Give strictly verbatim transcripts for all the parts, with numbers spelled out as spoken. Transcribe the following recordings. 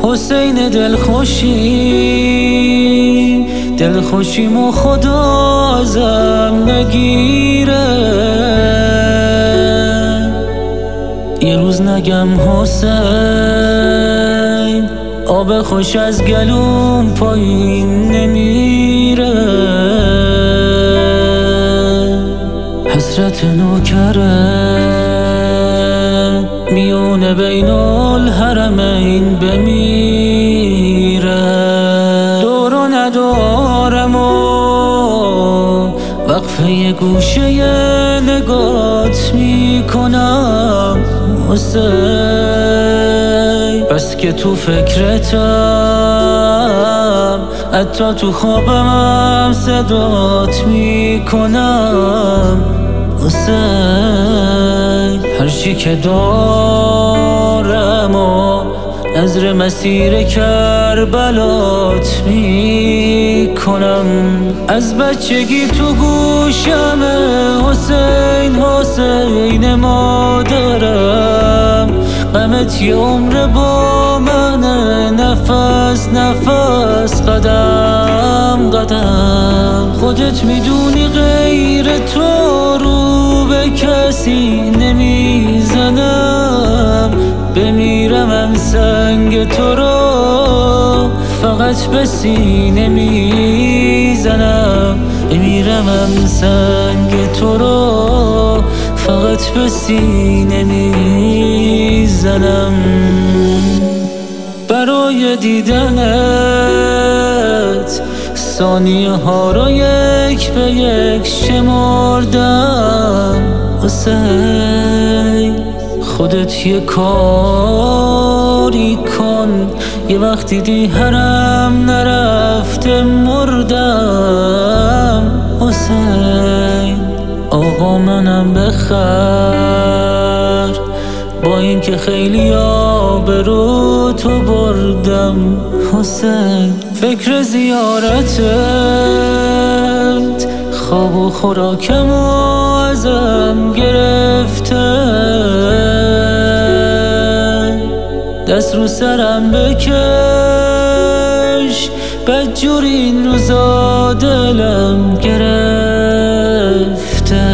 حسین دلخوشی دلخوشیمو خدا ازم نگیره، یه روز نگم حسین آب خوش از گلوم پایین نمیره. حسرت نوکره میونه بین الحرمین بمیره، دورو ندارم و وقفه یه گوشه نگات میکنم حسین، بس که تو فکرتم حتی تو خوابم صدات میکنم حسین. هرچی که دارم و نظر مسیر کربلات میکنم، از بچگی تو گوشمه حسین حسین مادرم، غمت یه عمر با منه، نفس نفس قدم قدم. خودت میدونی غیر تو رو به کسی نمیزنم، بمیرم هم سنگ تو رو فقط به سینه میزنم، بمیرم هم سنگ تو رو فقط به سینه میزنم. برای دیدنت ثانیه ها رو یک به یک شمردم حسین. خودت یه کاری کن، یه وقت دیدی حرم نرفته مردم حسین. آقا منم بخر با این که خیلی آبرو تو بردم حسین. فکر زیارتت خواب و خوراکم و ازم گرفته، دست رو سرم بکش بدجور این روزا دلم گرفته،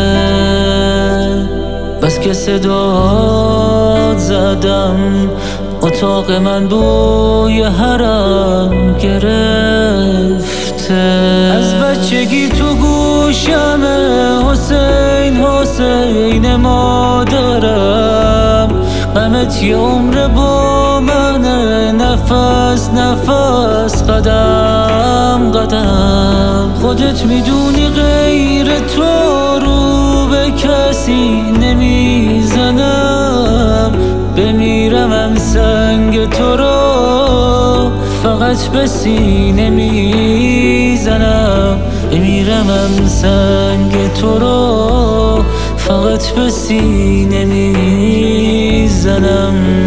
بس که صدات زدم اتاق من بوی حرم گرفته. از بچگی تو گوشمه حسین حسین مادرم، غمت یه عمر با منه، نفس نفس قدم قدم. خودت میدونی غیر تو رو به کسی نمیزنم، بمیرم هم سنگ تو رو فقط به سینه میزنم، بمیرم هم سنگ تو رو فقط به سینه میزنم.